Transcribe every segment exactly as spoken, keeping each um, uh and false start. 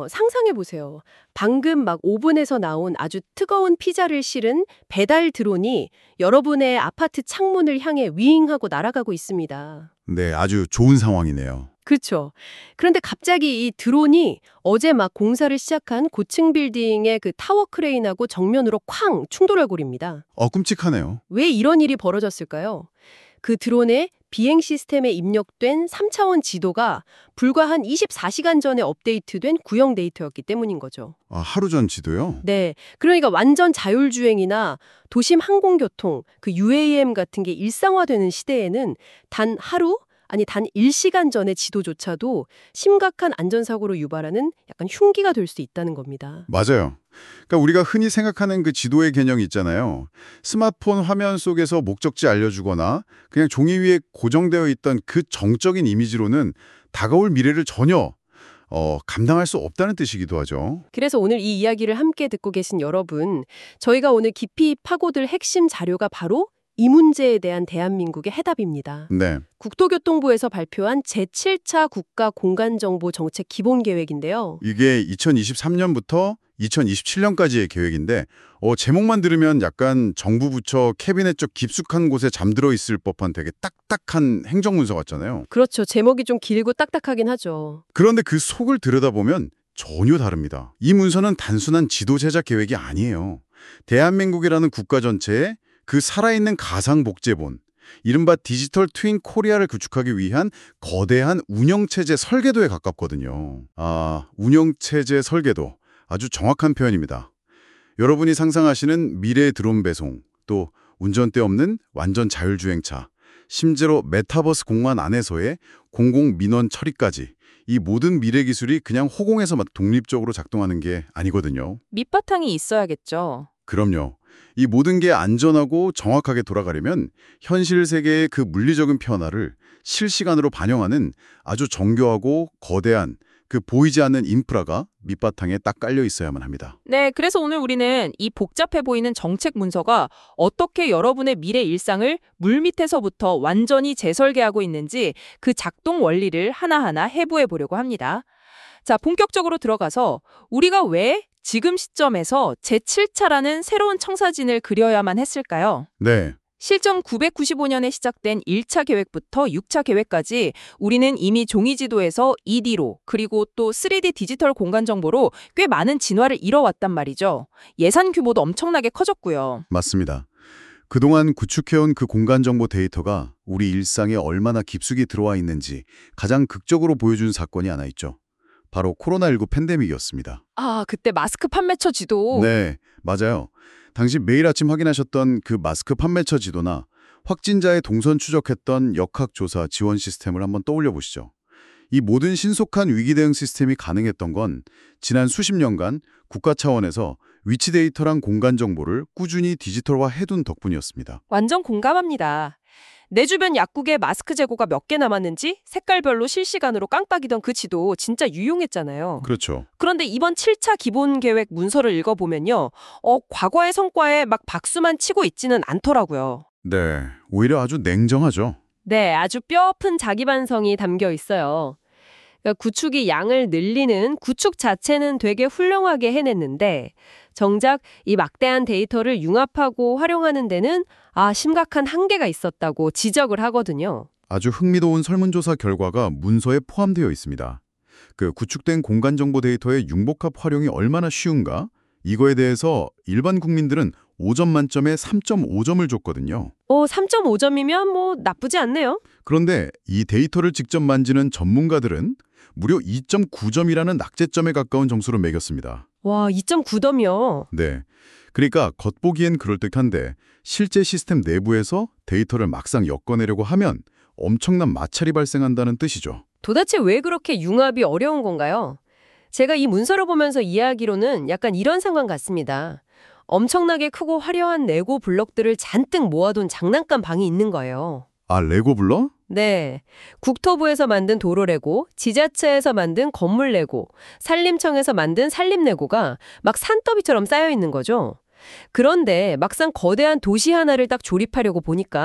상상해 보세요. 방금 막 오븐에서 나온 아주 뜨거운 피자를 실은 배달 드론이 여러분의 아파트 창문을 향해 윙하고 날아가고 있습니다. 네, 아주 좋은 상황이네요. 그렇죠. 그런데 갑자기 이 드론이 어제 막 공사를 시작한 고층 빌딩의 그 타워 크레인하고 정면으로 쾅 충돌해버립니다. 어, 끔찍하네요. 왜 이런 일이 벌어졌을까요? 그 드론의 비행 시스템에 입력된 삼 차원 지도가 불과 한 이십사 시간 전에 업데이트된 구형 데이터였기 때문인 거죠. 아, 하루 전 지도요? 네. 그러니까 완전 자율주행이나 도심 항공교통, 그 유에이엠 같은 게 일상화되는 시대에는 단 하루? 아니 단 일 시간 전의 지도조차도 심각한 안전사고로 유발하는 약간 흉기가 될 수 있다는 겁니다. 맞아요. 그러니까 우리가 흔히 생각하는 그 지도의 개념이 있잖아요. 스마트폰 화면 속에서 목적지 알려주거나 그냥 종이 위에 고정되어 있던 그 정적인 이미지로는 다가올 미래를 전혀 어, 감당할 수 없다는 뜻이기도 하죠. 그래서 오늘 이 이야기를 함께 듣고 계신 여러분, 저희가 오늘 깊이 파고들 핵심 자료가 바로 이 문제에 대한 대한민국의 해답입니다. 네. 국토교통부에서 발표한 제칠 차 국가공간정보정책 기본계획인데요. 이게 이천이십삼 년부터 이천이십칠 년까지의 계획인데 어, 제목만 들으면 약간 정부 부처 캐비넷 쪽 깊숙한 곳에 잠들어 있을 법한 되게 딱딱한 행정문서 같잖아요. 그렇죠. 제목이 좀 길고 딱딱하긴 하죠. 그런데 그 속을 들여다보면 전혀 다릅니다. 이 문서는 단순한 지도 제작 계획이 아니에요. 대한민국이라는 국가 전체에 그 살아있는 가상복제본, 이른바 디지털 트윈 코리아를 구축하기 위한 거대한 운영체제 설계도에 가깝거든요. 아, 운영체제 설계도. 아주 정확한 표현입니다. 여러분이 상상하시는 미래의 드론 배송, 또 운전대 없는 완전 자율주행차, 심지어 메타버스 공간 안에서의 공공민원 처리까지 이 모든 미래 기술이 그냥 허공에서 막 독립적으로 작동하는 게 아니거든요. 밑바탕이 있어야겠죠. 그럼요. 이 모든 게 안전하고 정확하게 돌아가려면 현실 세계의 그 물리적인 변화를 실시간으로 반영하는 아주 정교하고 거대한 그 보이지 않는 인프라가 밑바탕에 딱 깔려 있어야만 합니다. 네, 그래서 오늘 우리는 이 복잡해 보이는 정책 문서가 어떻게 여러분의 미래 일상을 물밑에서부터 완전히 재설계하고 있는지 그 작동 원리를 하나하나 해부해 보려고 합니다. 자, 본격적으로 들어가서 우리가 왜 지금 시점에서 제칠 차라는 새로운 청사진을 그려야만 했을까요? 네. 실전 구백구십오 년에 시작된 일 차 계획부터 육 차 계획까지 우리는 이미 종이지도에서 이디로 그리고 또 쓰리디 디지털 공간 정보로 꽤 많은 진화를 이뤄왔단 말이죠. 예산 규모도 엄청나게 커졌고요. 맞습니다. 그동안 구축해온 그 공간정보 데이터가 우리 일상에 얼마나 깊숙이 들어와 있는지 가장 극적으로 보여준 사건이 하나 있죠. 바로 코로나십구 팬데믹이었습니다. 아, 그때 마스크 판매처 지도. 네, 맞아요. 당시 매일 아침 확인하셨던 그 마스크 판매처 지도나 확진자의 동선 추적했던 역학조사 지원 시스템을 한번 떠올려 보시죠. 이 모든 신속한 위기 대응 시스템이 가능했던 건 지난 수십 년간 국가 차원에서 위치 데이터랑 공간 정보를 꾸준히 디지털화 해둔 덕분이었습니다. 완전 공감합니다. 내 주변 약국에 마스크 재고가 몇 개 남았는지 색깔별로 실시간으로 깡따기던 그 지도 진짜 유용했잖아요. 그렇죠. 그런데 이번 칠 차 기본계획 문서를 읽어보면요. 어, 과거의 성과에 막 박수만 치고 있지는 않더라고요. 네, 오히려 아주 냉정하죠. 네, 아주 뼈아픈 자기 반성이 담겨 있어요. 그러니까 구축이 양을 늘리는 구축 자체는 되게 훌륭하게 해냈는데 정작 이 막대한 데이터를 융합하고 활용하는 데는 아, 심각한 한계가 있었다고 지적을 하거든요. 아주 흥미로운 설문조사 결과가 문서에 포함되어 있습니다. 그 구축된 공간정보 데이터의 융복합 활용이 얼마나 쉬운가? 이거에 대해서 일반 국민들은 오 점 만점에 삼 점 오 점을 줬거든요. 어, 삼 점 오 점이면 뭐 나쁘지 않네요. 그런데 이 데이터를 직접 만지는 전문가들은 무려 이 점 구 점이라는 낙제점에 가까운 점수를 매겼습니다. 와, 이 점 구 점이요. 네. 그러니까 겉보기엔 그럴듯한데 실제 시스템 내부에서 데이터를 막상 엮어내려고 하면 엄청난 마찰이 발생한다는 뜻이죠. 도대체 왜 그렇게 융합이 어려운 건가요? 제가 이 문서를 보면서 이해하기로는 약간 이런 상황 같습니다. 엄청나게 크고 화려한 레고 블럭들을 잔뜩 모아둔 장난감 방이 있는 거예요. 아, 레고 블럭? 네. 국토부에서 만든 도로 레고, 지자체에서 만든 건물 레고, 산림청에서 만든 산림 레고가 막 산더미처럼 쌓여 있는 거죠. 그런데 막상 거대한 도시 하나를 딱 조립하려고 보니까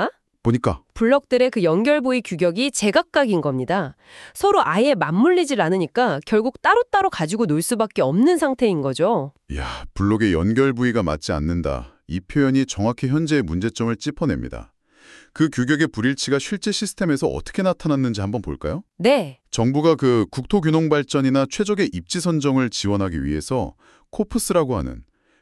보니까 블럭들의 그 연결 부위 규격이 제각각인 겁니다. 서로 아예 맞물리질 않으니까 결국 따로따로 가지고 놀 수밖에 없는 상태인 거죠. 이야, 블록의 연결 부위가 맞지 않는다. 이 표현이 정확히 현재의 문제점을 짚어냅니다. 그 규격의 불일치가 실제 시스템에서 어떻게 나타났는지 한번 볼까요? 네. 정부가 그 국토균형 발전이나 최적의 입지 선정을 지원하기 위해서 코프스라고 하는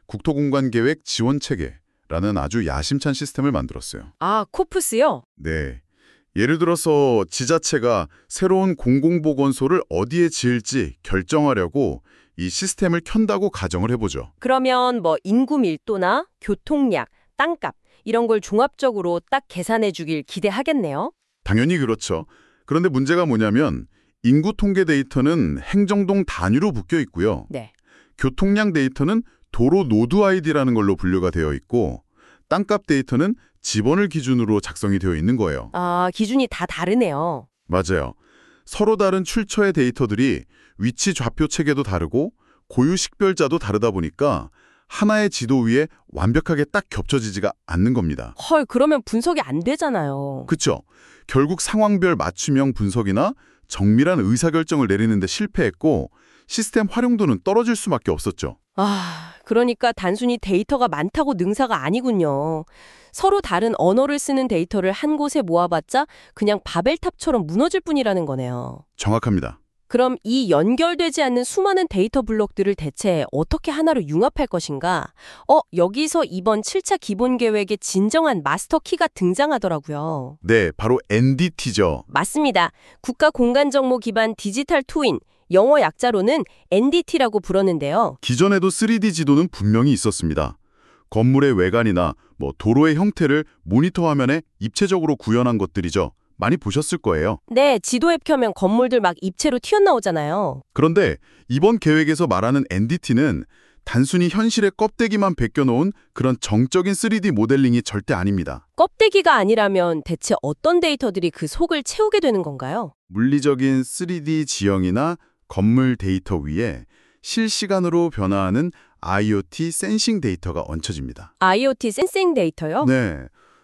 국토공간계획 지원 체계라는 아주 야심찬 시스템을 만들었어요. 아, 코프스요? 네. 예를 들어서 지자체가 새로운 공공보건소를 어디에 지을지 결정하려고 이 시스템을 켠다고 가정을 해보죠. 그러면 뭐 인구 밀도나 교통량, 땅값 이런 걸 종합적으로 딱 계산해 주길 기대하겠네요. 당연히 그렇죠. 그런데 문제가 뭐냐면 인구 통계 데이터는 행정동 단위로 묶여 있고요. 네. 교통량 데이터는 도로 노드 아이디라는 걸로 분류가 되어 있고 땅값 데이터는 지번을 기준으로 작성이 되어 있는 거예요. 아, 기준이 다 다르네요. 맞아요. 서로 다른 출처의 데이터들이 위치 좌표 체계도 다르고 고유 식별자도 다르다 보니까 하나의 지도 위에 완벽하게 딱 겹쳐지지가 않는 겁니다. 헐, 그러면 분석이 안 되잖아요. 그렇죠. 결국 상황별 맞춤형 분석이나 정밀한 의사결정을 내리는데 실패했고 시스템 활용도는 떨어질 수밖에 없었죠. 아, 그러니까 단순히 데이터가 많다고 능사가 아니군요. 서로 다른 언어를 쓰는 데이터를 한 곳에 모아봤자 그냥 바벨탑처럼 무너질 뿐이라는 거네요. 정확합니다. 그럼 이 연결되지 않는 수많은 데이터 블록들을 대체 어떻게 하나로 융합할 것인가? 어, 여기서 이번 칠 차 기본계획의 진정한 마스터 키가 등장하더라고요. 네, 바로 엔디티죠. 맞습니다. 국가공간정보 기반 디지털 트윈, 영어 약자로는 엔디티라고 부르는데요. 기존에도 쓰리디 지도는 분명히 있었습니다. 건물의 외관이나 뭐 도로의 형태를 모니터 화면에 입체적으로 구현한 것들이죠. 많이 보셨을 거예요. 네, 지도 앱 켜면 건물들 막 입체로 튀어나오잖아요. 그런데 이번 계획에서 말하는 엔디티는 단순히 현실의 껍데기만 베껴놓은 그런 정적인 쓰리디 모델링이 절대 아닙니다. 껍데기가 아니라면 대체 어떤 데이터들이 그 속을 채우게 되는 건가요? 물리적인 쓰리디 지형이나 건물 데이터 위에 실시간으로 변화하는 아이오티 센싱 데이터가 얹혀집니다. 아이오티 센싱 데이터요? 네,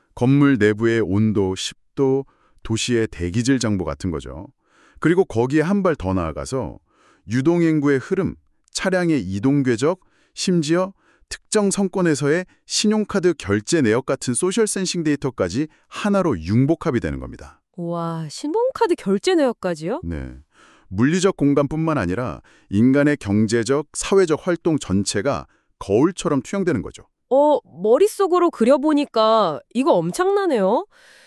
건물 내부의 온도, 습도, 도시의 대기질 정보 같은 거죠. 그리고 거기에 한 발 더 나아가서 유동인구의 흐름, 차량의 이동 궤적, 심지어 특정 성권에서의 신용카드 결제 내역 같은 소셜 센싱 데이터까지 하나로 융복합이 되는 겁니다. 와, 신용카드 결제 내역까지요? 네. 물리적 공간뿐만 아니라 인간의 경제적, 사회적 활동 전체가 거울처럼 투영되는 거죠. 어, 머릿속으로 그려보니까 이거 엄청나네요.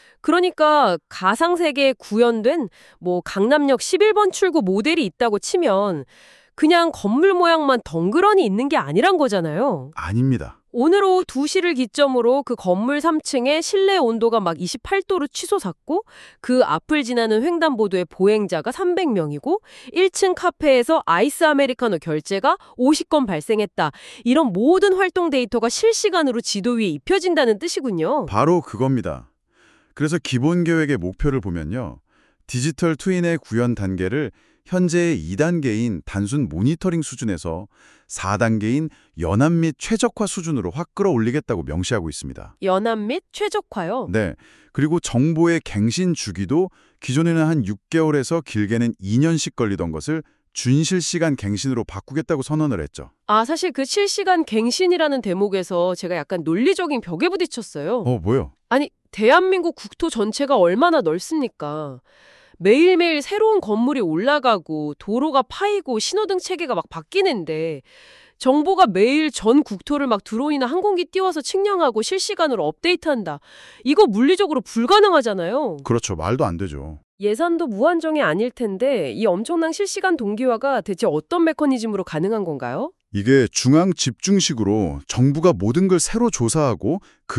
그러니까 가상세계에 구현된 뭐 강남역 십일 번 출구 모델이 있다고 치면 그냥 건물 모양만 덩그러니 있는 게 아니란 거잖아요. 아닙니다. 오늘 오후 두 시를 기점으로 그 건물 삼 층의 실내 온도가 막 이십팔 도로 치솟았고 그 앞을 지나는 횡단보도의 보행자가 삼백 명이고 일 층 카페에서 아이스 아메리카노 결제가 오십 건 발생했다. 이런 모든 활동 데이터가 실시간으로 지도 위에 입혀진다는 뜻이군요. 바로 그겁니다. 그래서 기본 계획의 목표를 보면요. 디지털 트윈의 구현 단계를 현재의 이 단계인 단순 모니터링 수준에서 사 단계인 연합 및 최적화 수준으로 확 끌어올리겠다고 명시하고 있습니다. 연합 및 최적화요? 네. 그리고 정보의 갱신 주기도 기존에는 한 육 개월에서 길게는 이 년씩 걸리던 것을 준실시간 갱신으로 바꾸겠다고 선언을 했죠. 아, 사실 그 실시간 갱신이라는 대목에서 제가 약간 논리적인 벽에 부딪혔어요. 어, 뭐요? 아니, 대한민국 국토 전체가 얼마나 넓습니까? 매일매일 새로운 건물이 올라가고 도로가 파이고 신호등 체계가 막 바뀌는데 정보가 매일 전 국토를 막 드론이나 항공기 띄워서 측량하고 실시간으로 업데이트한다. 이거 물리적으로 불가능하잖아요. 그렇죠. 말도 안 되죠. 예산도 무한정이 아닐 텐데 이 엄청난 실시간 동기화가 대체 어떤 메커니즘으로 가능한 건가요? 이게 중앙 집중식으로 정부가 모든 걸 새로 조사하고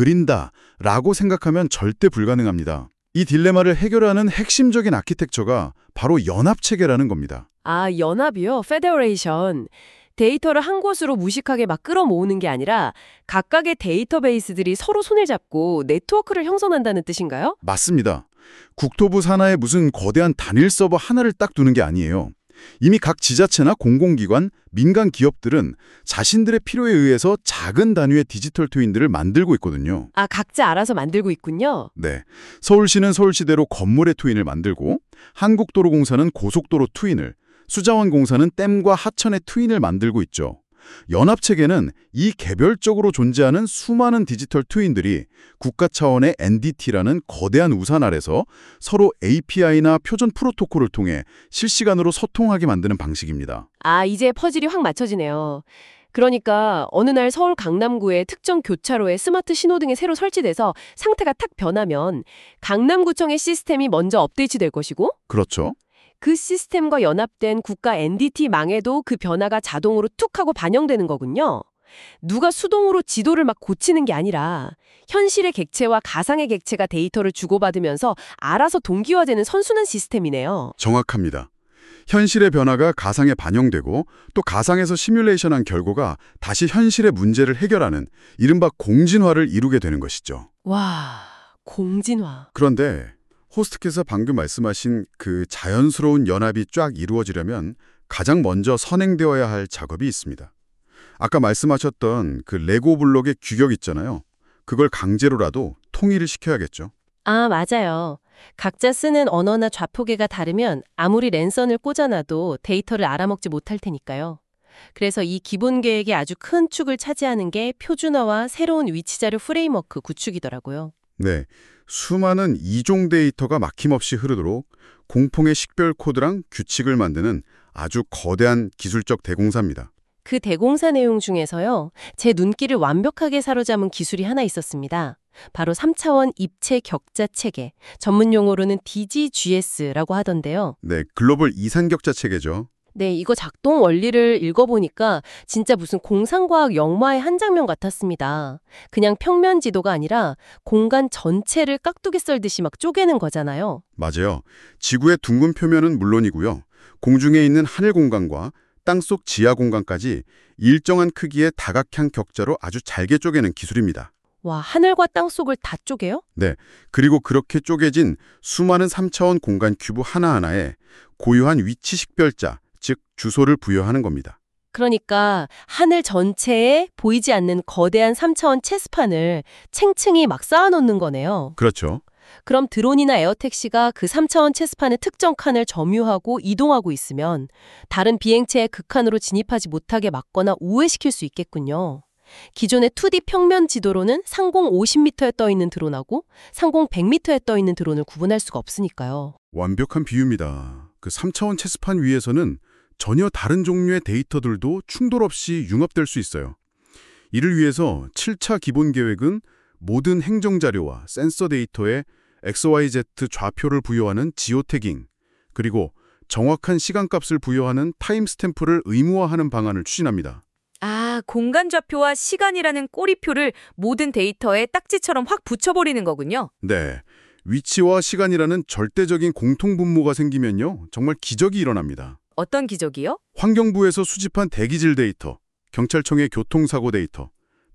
그린다라고 생각하면 절대 불가능합니다. 이 딜레마를 해결하는 핵심적인 아키텍처가 바로 연합체계라는 겁니다. 아, 연합이요? 페더레이션. 데이터를 한 곳으로 무식하게 막 끌어모으는 게 아니라 각각의 데이터베이스들이 서로 손을 잡고 네트워크를 형성한다는 뜻인가요? 맞습니다. 국토부 산하에 무슨 거대한 단일 서버 하나를 딱 두는 게 아니에요. 이미 각 지자체나 공공기관, 민간 기업들은 자신들의 필요에 의해서 작은 단위의 디지털 트윈들을 만들고 있거든요. 아, 각자 알아서 만들고 있군요. 네, 서울시는 서울시대로 건물의 트윈을 만들고 한국도로공사는 고속도로 트윈을, 수자원공사는 댐과 하천의 트윈을 만들고 있죠. 연합체계는 이 개별적으로 존재하는 수많은 디지털 트윈들이 국가 차원의 엔디티라는 거대한 우산 아래서 서로 에이피아이나 표준 프로토콜을 통해 실시간으로 소통하게 만드는 방식입니다. 아, 이제 퍼즐이 확 맞춰지네요. 그러니까 어느 날 서울 강남구의 특정 교차로에 스마트 신호등이 새로 설치돼서 상태가 탁 변하면 강남구청의 시스템이 먼저 업데이트될 것이고, 그렇죠. 그 시스템과 연합된 국가 엔디티망에도 그 변화가 자동으로 툭 하고 반영되는 거군요. 누가 수동으로 지도를 막 고치는 게 아니라 현실의 객체와 가상의 객체가 데이터를 주고받으면서 알아서 동기화되는 선순환 시스템이네요. 정확합니다. 현실의 변화가 가상에 반영되고 또 가상에서 시뮬레이션한 결과가 다시 현실의 문제를 해결하는 이른바 공진화를 이루게 되는 것이죠. 와, 공진화. 그런데 호스트께서 방금 말씀하신 그 자연스러운 연합이 쫙 이루어지려면 가장 먼저 선행되어야 할 작업이 있습니다. 아까 말씀하셨던 그 레고 블록의 규격 있잖아요. 그걸 강제로라도 통일을 시켜야겠죠. 아, 맞아요. 각자 쓰는 언어나 좌표계가 다르면 아무리 랜선을 꽂아놔도 데이터를 알아먹지 못할 테니까요. 그래서 이 기본 계획의 아주 큰 축을 차지하는 게 표준화와 새로운 위치자료 프레임워크 구축이더라고요. 네, 수많은 이종 데이터가 막힘없이 흐르도록 공통의 식별 코드랑 규칙을 만드는 아주 거대한 기술적 대공사입니다. 그 대공사 내용 중에서요, 제 눈길을 완벽하게 사로잡은 기술이 하나 있었습니다. 바로 삼 차원 입체 격자 체계, 전문 용어로는 디지지에스라고 하던데요. 네, 글로벌 이산격자 체계죠. 네, 이거 작동 원리를 읽어보니까 진짜 무슨 공상과학 영화의 한 장면 같았습니다. 그냥 평면 지도가 아니라 공간 전체를 깍두기 썰듯이 막 쪼개는 거잖아요. 맞아요. 지구의 둥근 표면은 물론이고요. 공중에 있는 하늘 공간과 땅속 지하 공간까지 일정한 크기의 다각형 격자로 아주 잘게 쪼개는 기술입니다. 와, 하늘과 땅속을 다 쪼개요? 네, 그리고 그렇게 쪼개진 수많은 삼 차원 공간 큐브 하나하나에 고유한 위치 식별자, 즉 주소를 부여하는 겁니다. 그러니까 하늘 전체에 보이지 않는 거대한 삼 차원 체스판을 층층이 막 쌓아놓는 거네요. 그렇죠. 그럼 드론이나 에어택시가 그 삼 차원 체스판의 특정 칸을 점유하고 이동하고 있으면 다른 비행체의 그 칸으로 진입하지 못하게 막거나 우회시킬 수 있겠군요. 기존의 투디 평면 지도로는 상공 오십 미터에 떠있는 드론하고 상공 백 미터에 떠있는 드론을 구분할 수가 없으니까요. 완벽한 비유입니다. 그 삼 차원 체스판 위에서는 전혀 다른 종류의 데이터들도 충돌 없이 융합될 수 있어요. 이를 위해서 칠 차 기본 계획은 모든 행정자료와 센서 데이터에 엑스 와이 제드 좌표를 부여하는 지오태깅, 그리고 정확한 시간값을 부여하는 타임스탬프를 의무화하는 방안을 추진합니다. 아, 공간 좌표와 시간이라는 꼬리표를 모든 데이터에 딱지처럼 확 붙여버리는 거군요. 네, 위치와 시간이라는 절대적인 공통분모가 생기면요, 정말 기적이 일어납니다. 어떤 기적이요? 환경부에서 수집한 대기질 데이터, 경찰청의 교통사고 데이터,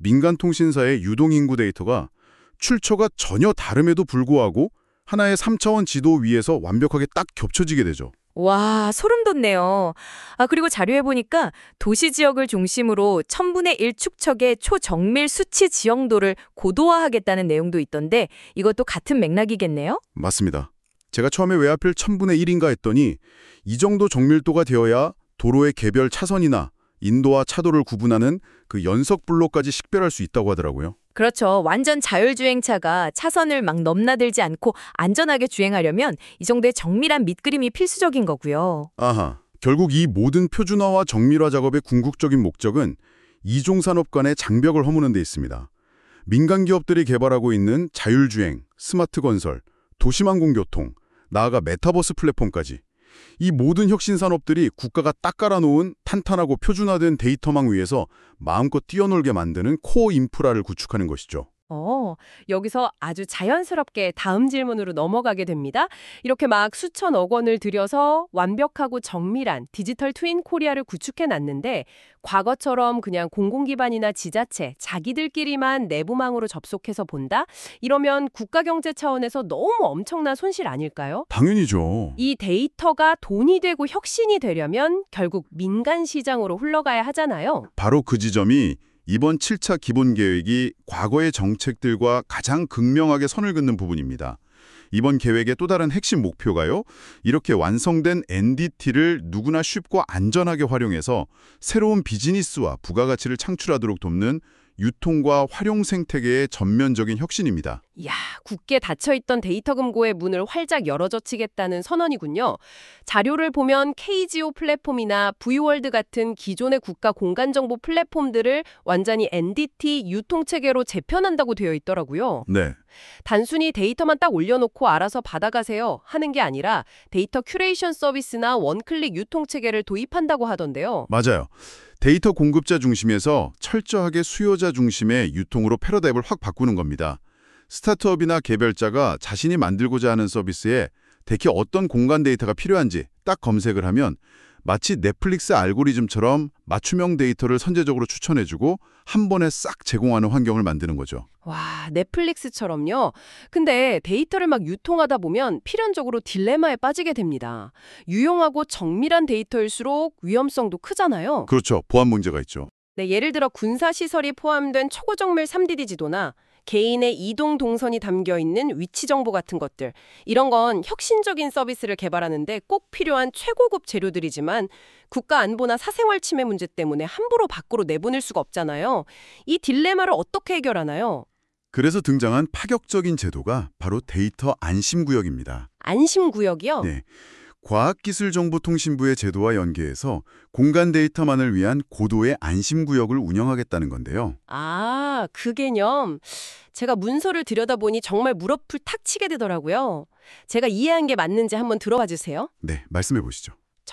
민간통신사의 유동인구 데이터가 출처가 전혀 다름에도 불구하고 하나의 삼 차원 지도 위에서 완벽하게 딱 겹쳐지게 되죠. 와, 소름 돋네요. 아, 그리고 자료에 보니까 도시 지역을 중심으로 천분의 일 축척의 초정밀 수치 지형도를 고도화하겠다는 내용도 있던데 이것도 같은 맥락이겠네요? 맞습니다. 제가 처음에 왜 하필 천분의 일인가 했더니 이 정도 정밀도가 되어야 도로의 개별 차선이나 인도와 차도를 구분하는 그 연석 블록까지 식별할 수 있다고 하더라고요. 그렇죠. 완전 자율주행차가 차선을 막 넘나들지 않고 안전하게 주행하려면 이 정도의 정밀한 밑그림이 필수적인 거고요. 아하, 결국 이 모든 표준화와 정밀화 작업의 궁극적인 목적은 이종 산업 간의 장벽을 허무는 데 있습니다. 민간 기업들이 개발하고 있는 자율주행, 스마트 건설, 도시망공교통, 나아가 메타버스 플랫폼까지 이 모든 혁신 산업들이 국가가 딱 깔아놓은 탄탄하고 표준화된 데이터망 위에서 마음껏 뛰어놀게 만드는 코어 인프라를 구축하는 것이죠. 어, 여기서 아주 자연스럽게 다음 질문으로 넘어가게 됩니다. 이렇게 막 수천억 원을 들여서 완벽하고 정밀한 디지털 트윈 코리아를 구축해 놨는데 과거처럼 그냥 공공기관이나 지자체, 자기들끼리만 내부망으로 접속해서 본다? 이러면 국가경제 차원에서 너무 엄청난 손실 아닐까요? 당연히죠. 이 데이터가 돈이 되고 혁신이 되려면 결국 민간 시장으로 흘러가야 하잖아요. 바로 그 지점이 이번 칠 차 기본계획이 과거의 정책들과 가장 극명하게 선을 긋는 부분입니다. 이번 계획의 또 다른 핵심 목표가요. 이렇게 완성된 엔디티를 누구나 쉽고 안전하게 활용해서 새로운 비즈니스와 부가가치를 창출하도록 돕는 유통과 활용 생태계의 전면적인 혁신입니다. 이야, 굳게 닫혀있던 데이터 금고의 문을 활짝 열어젖히겠다는 선언이군요. 자료를 보면 케이지오 플랫폼이나 브이월드 같은 기존의 국가 공간정보 플랫폼들을 완전히 엔디티 유통체계로 재편한다고 되어 있더라고요. 네. 단순히 데이터만 딱 올려놓고 알아서 받아가세요 하는 게 아니라 데이터 큐레이션 서비스나 원클릭 유통체계를 도입한다고 하던데요. 맞아요. 데이터 공급자 중심에서 철저하게 수요자 중심의 유통으로 패러다임을 확 바꾸는 겁니다. 스타트업이나 개별자가 자신이 만들고자 하는 서비스에 대체 어떤 공간 데이터가 필요한지 딱 검색을 하면 마치 넷플릭스 알고리즘처럼 맞춤형 데이터를 선제적으로 추천해주고 한 번에 싹 제공하는 환경을 만드는 거죠. 와, 넷플릭스처럼요. 근데 데이터를 막 유통하다 보면 필연적으로 딜레마에 빠지게 됩니다. 유용하고 정밀한 데이터일수록 위험성도 크잖아요. 그렇죠. 보안 문제가 있죠. 네, 예를 들어 군사시설이 포함된 초고정밀 삼디디 지도나 개인의 이동 동선이 담겨있는 위치 정보 같은 것들. 이런 건 혁신적인 서비스를 개발하는데 꼭 필요한 최고급 재료들이지만 국가 안보나 사생활 침해 문제 때문에 함부로 밖으로 내보낼 수가 없잖아요. 이 딜레마를 어떻게 해결하나요? 그래서 등장한 파격적인 제도가 바로 데이터 안심구역입니다. 안심구역이요? 네. 과학기술정보통신부의 제도와 연계해서 공간 데이터만을 위한 고도의 안심구역을 운영하겠다는 건데요. 아, 그 개념. 제가 문서를 들여다보니 정말 무릎을 탁 치게 되더라고요. 제가 이해한 게 맞는지 한번 들어봐 주세요. 네, 말씀해 보시죠.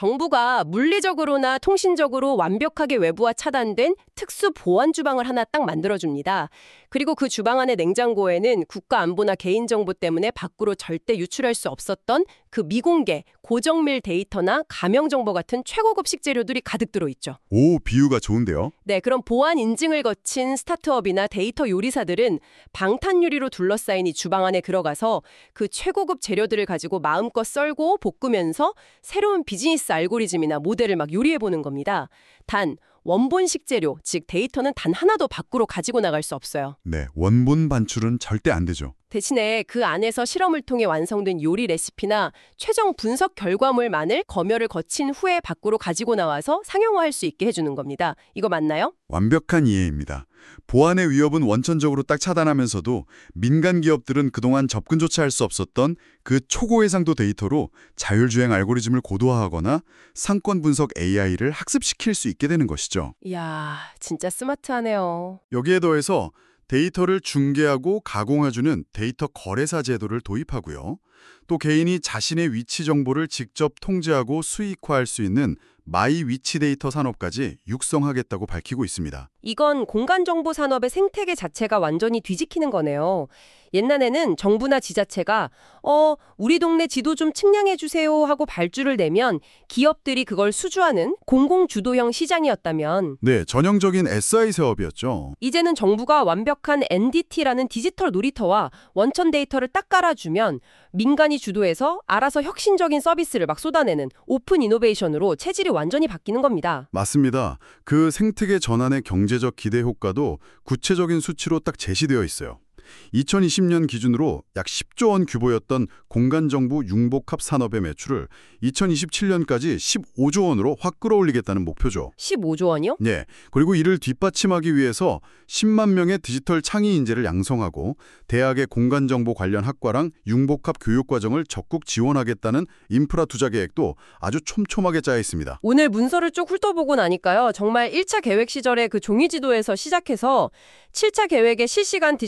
정부가 물리적으로나 통신적으로 완벽하게 외부와 차단된 특수 보안 주방을 하나 딱 만들어줍니다. 그리고 그 주방 안의 냉장고에는 국가 안보나 개인정보 때문에 밖으로 절대 유출할 수 없었던 그 미공개, 고정밀 데이터나 가명 정보 같은 최고급 식재료들이 가득 들어있죠. 오, 비유가 좋은데요? 네, 그럼 보안 인증을 거친 스타트업이나 데이터 요리사들은 방탄유리로 둘러싸인 이 주방 안에 들어가서 그 최고급 재료들을 가지고 마음껏 썰고 볶으면서 새로운 비즈니스 알고리즘이나 모델을 막 요리해보는 겁니다. 단, 원본 식재료, 즉 데이터는 단 하나도 밖으로 가지고 나갈 수 없어요. 네, 원본 반출은 절대 안 되죠. 대신에 그 안에서 실험을 통해 완성된 요리 레시피나 최종 분석 결과물만을 검열을 거친 후에 밖으로 가지고 나와서 상용화할 수 있게 해주는 겁니다. 이거 맞나요? 완벽한 이해입니다. 보안의 위협은 원천적으로 딱 차단하면서도 민간 기업들은 그동안 접근조차 할 수 없었던 그 초고해상도 데이터로 자율주행 알고리즘을 고도화하거나 상권 분석 에이아이를 학습시킬 수 있게 되는 것이죠. 이야, 진짜 스마트하네요. 여기에 더해서 데이터를 중개하고 가공해주는 데이터 거래사 제도를 도입하고요. 또 개인이 자신의 위치 정보를 직접 통제하고 수익화할 수 있는 마이 위치 데이터 산업까지 육성하겠다고 밝히고 있습니다. 이건 공간정보 산업의 생태계 자체가 완전히 뒤집히는 거네요. 옛날에는 정부나 지자체가 어, 우리 동네 지도 좀 측량해 주세요 하고 발주를 내면 기업들이 그걸 수주하는 공공주도형 시장이었다면 네, 전형적인 에스아이 사업이었죠. 이제는 정부가 완벽한 엔디티라는 디지털 놀이터와 원천 데이터를 딱 깔아주면 민간이 주도해서 알아서 혁신적인 서비스를 막 쏟아내는 오픈 이노베이션으로 체질이 완전히 바뀌는 겁니다. 맞습니다. 그 생태계 전환의 경제적 기대 효과도 구체적인 수치로 딱 제시되어 있어요. 이천이십 년 기준으로 약 십조 원 규모였던 공간정보 융복합 산업의 매출을 이천이십칠 년까지 십오조 원으로 확 끌어올리겠다는 목표죠. 십오조 원이요? 네, 그리고 이를 뒷받침하기 위해서 십만 명의 디지털 창의 인재를 양성하고 대학의 공간정보 관련 학과랑 융복합 교육과정을 적극 지원하겠다는 인프라 투자 계획도 아주 촘촘하게 짜여 있습니다. 오늘 문서를 쭉 훑어보고 나니까요. 정말 일 차 계획 시절의 그 종이지도에서 시작해서 칠 차 계획의 실시간 디지털 트윈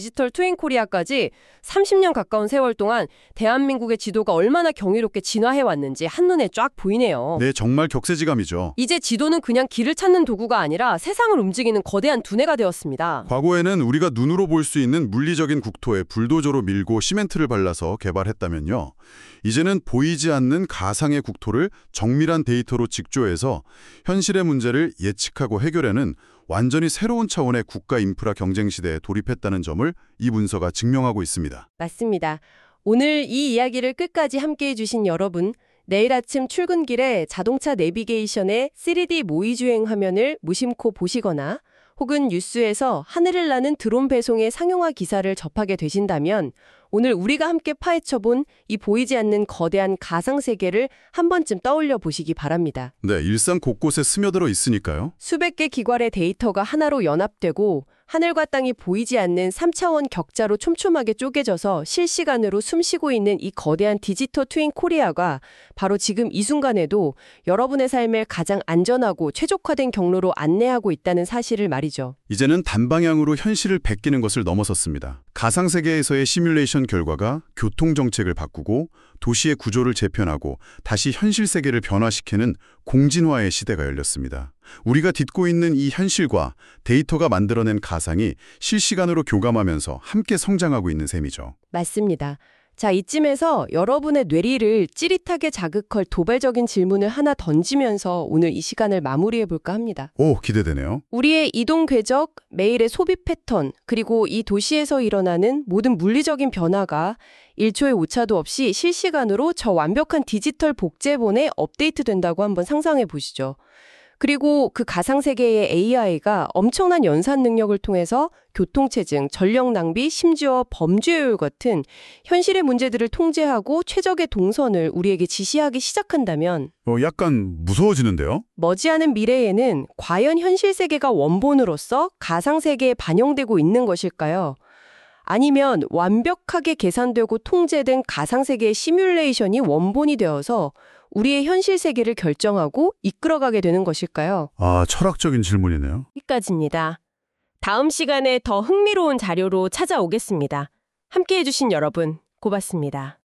트윈 코리아까지 삼십 년 가까운 세월 동안 대한민국의 지도가 얼마나 경이롭게 진화해 왔는지 한눈에 쫙 보이네요. 네, 정말 격세지감이죠. 이제 지도는 그냥 길을 찾는 도구가 아니라 세상을 움직이는 거대한 두뇌가 되었습니다. 과거에는 우리가 눈으로 볼 수 있는 물리적인 국토에 불도저로 밀고 시멘트를 발라서 개발했다면요. 이제는 보이지 않는 가상의 국토를 정밀한 데이터로 직조해서 현실의 문제를 예측하고 해결하는 완전히 새로운 차원의 국가 인프라 경쟁 시대에 돌입했다는 점을 이 문서가 증명하고 있습니다. 맞습니다. 오늘 이 이야기를 끝까지 함께해 주신 여러분, 내일 아침 출근길에 자동차 내비게이션의 쓰리디 모의주행 화면을 무심코 보시거나 혹은 뉴스에서 하늘을 나는 드론 배송의 상용화 기사를 접하게 되신다면 오늘 우리가 함께 파헤쳐본 이 보이지 않는 거대한 가상세계를 한 번쯤 떠올려 보시기 바랍니다. 네, 일상 곳곳에 스며들어 있으니까요. 수백 개 기관의 데이터가 하나로 연합되고 하늘과 땅이 보이지 않는 삼 차원 격자로 촘촘하게 쪼개져서 실시간으로 숨쉬고 있는 이 거대한 디지털 트윈 코리아가 바로 지금 이 순간에도 여러분의 삶을 가장 안전하고 최적화된 경로로 안내하고 있다는 사실을 말이죠. 이제는 단방향으로 현실을 베끼는 것을 넘어섰습니다. 가상세계에서의 시뮬레이션 결과가 교통정책을 바꾸고 도시의 구조를 재편하고 다시 현실 세계를 변화시키는 공진화의 시대가 열렸습니다. 우리가 딛고 있는 이 현실과 데이터가 만들어낸 가상이 실시간으로 교감하면서 함께 성장하고 있는 셈이죠. 맞습니다. 자, 이쯤에서 여러분의 뇌리를 찌릿하게 자극할 도발적인 질문을 하나 던지면서 오늘 이 시간을 마무리해볼까 합니다. 오, 기대되네요. 우리의 이동 궤적, 매일의 소비 패턴, 그리고 이 도시에서 일어나는 모든 물리적인 변화가 일 초의 오차도 없이 실시간으로 저 완벽한 디지털 복제본에 업데이트된다고 한번 상상해 보시죠. 그리고 그 가상세계의 에이아이가 엄청난 연산 능력을 통해서 교통체증, 전력 낭비, 심지어 범죄율 같은 현실의 문제들을 통제하고 최적의 동선을 우리에게 지시하기 시작한다면 어, 약간 무서워지는데요? 머지않은 미래에는 과연 현실 세계가 원본으로서 가상세계에 반영되고 있는 것일까요? 아니면 완벽하게 계산되고 통제된 가상세계의 시뮬레이션이 원본이 되어서 우리의 현실 세계를 결정하고 이끌어가게 되는 것일까요? 아, 철학적인 질문이네요. 여기까지입니다. 다음 시간에 더 흥미로운 자료로 찾아오겠습니다. 함께해 주신 여러분, 고맙습니다.